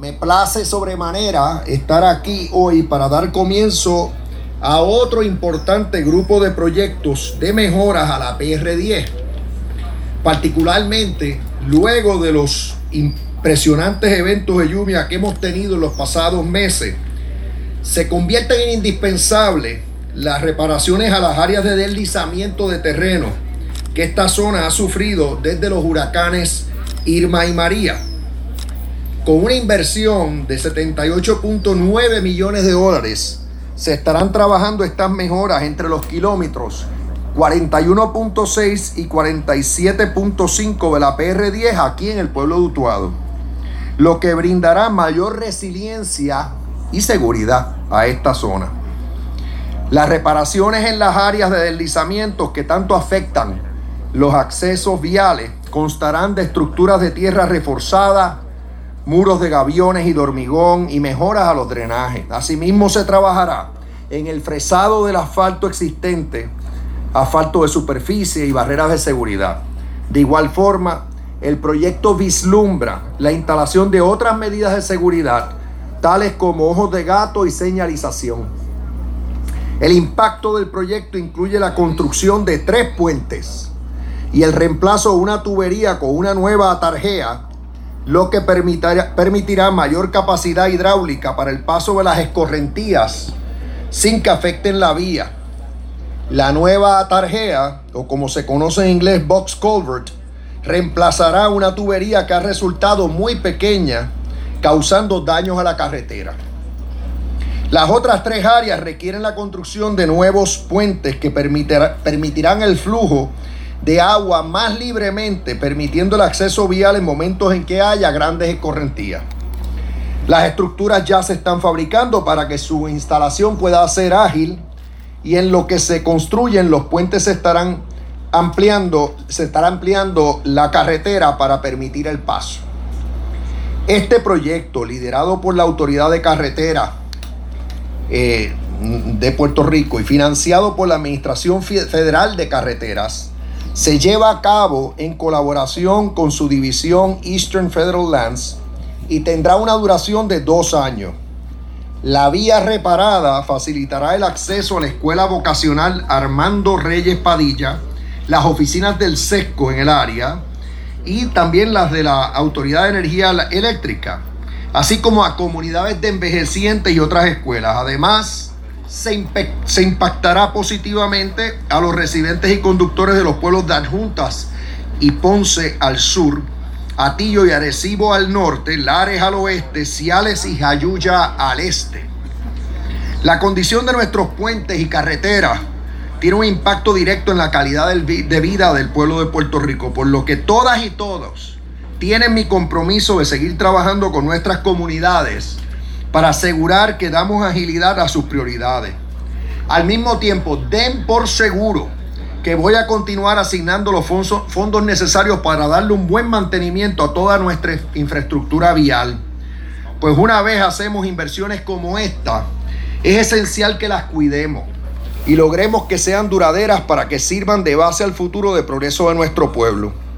Me place sobremanera estar aquí hoy para dar comienzo a otro importante grupo de proyectos de mejoras a la PR10, particularmente luego de los impresionantes eventos de lluvia que hemos tenido en los pasados meses. Se convierten en indispensables las reparaciones a las áreas de deslizamiento de terreno que esta zona ha sufrido desde los huracanes Irma y María. Con una inversión de 78.9 millones de dólares, se estarán trabajando estas mejoras entre los kilómetros 41.6 y 47.5 de la PR10 aquí en el pueblo de Utuado, lo que brindará mayor resiliencia y seguridad a esta zona. Las reparaciones en las áreas de deslizamientos que tanto afectan los accesos viales constarán de estructuras de tierra reforzada, muros de gaviones y de hormigón y mejoras a los drenajes. Asimismo, se trabajará en el fresado del asfalto existente, asfalto de superficie y barreras de seguridad. De igual forma, el proyecto vislumbra la instalación de otras medidas de seguridad, tales como ojos de gato y señalización. El impacto del proyecto incluye la construcción de 3 puentes y el reemplazo de una tubería con una nueva atarjea, lo que permitirá mayor capacidad hidráulica para el paso de las escorrentías sin que afecten la vía. La nueva atarjea, o como se conoce en inglés box culvert, reemplazará una tubería que ha resultado muy pequeña, causando daños a la carretera. Las otras 3 áreas requieren la construcción de nuevos puentes que permitirán el flujo de agua más libremente, permitiendo el acceso vial en momentos en que haya grandes escorrentías. Las estructuras ya se están fabricando para que su instalación pueda ser ágil, y en lo que se construyen los puentes se estará ampliando la carretera para permitir el paso. Este proyecto, liderado por la Autoridad de Carretera de Puerto Rico y financiado por la Administración Federal de Carreteras, se lleva a cabo en colaboración con su división Eastern Federal Lands y tendrá una duración de 2 años. La vía reparada facilitará el acceso a la Escuela Vocacional Armando Reyes Padilla, las oficinas del SESCO en el área y también las de la Autoridad de Energía Eléctrica, así como a comunidades de envejecientes y otras escuelas. Además, se impactará positivamente a los residentes y conductores de los pueblos de Adjuntas y Ponce al sur, Atillo y Arecibo al norte, Lares al oeste, Ciales y Jayuya al este. La condición de nuestros puentes y carreteras tiene un impacto directo en la calidad de vida del pueblo de Puerto Rico, por lo que todas y todos tienen mi compromiso de seguir trabajando con nuestras comunidades para asegurar que damos agilidad a sus prioridades. Al mismo tiempo, den por seguro que voy a continuar asignando los fondos necesarios para darle un buen mantenimiento a toda nuestra infraestructura vial. Pues una vez hacemos inversiones como esta, es esencial que las cuidemos y logremos que sean duraderas para que sirvan de base al futuro de progreso de nuestro pueblo.